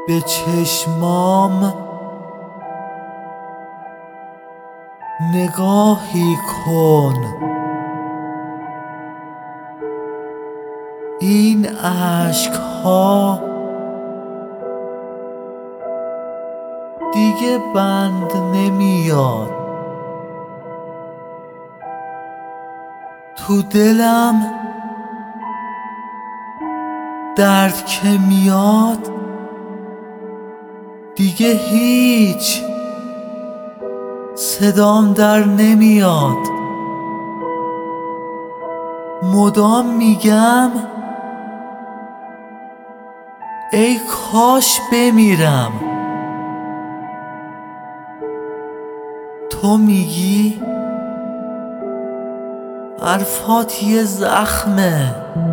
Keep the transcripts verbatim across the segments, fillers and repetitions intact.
به چشمام نگاهی کن. این اشک‌ها دیگه بند نمیاد. تو دلم درد که میاد دیگه هیچ صدام در نمیاد. مدام میگم ای کاش بمیرم. تو میگی حرفات یه زخمه.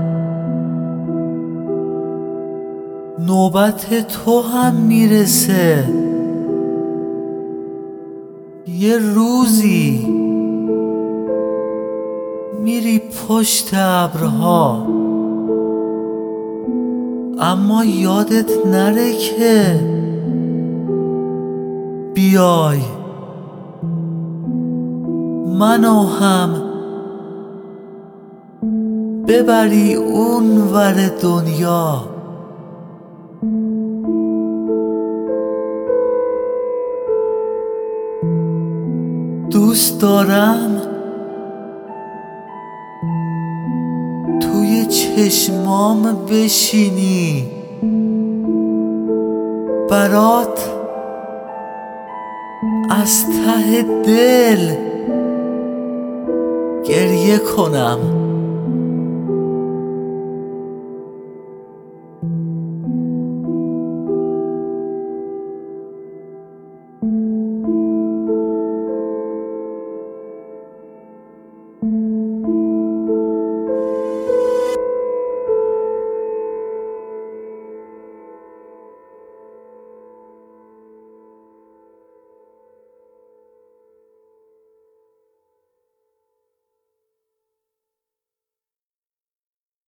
نوبت تو هم میرسه. یه روزی میری پشت ابرها، اما یادت نره که بیای منو هم ببری اون ور دنیا. دوست دارم توی چشمام بشینی، برات از ته دل گریه کنم.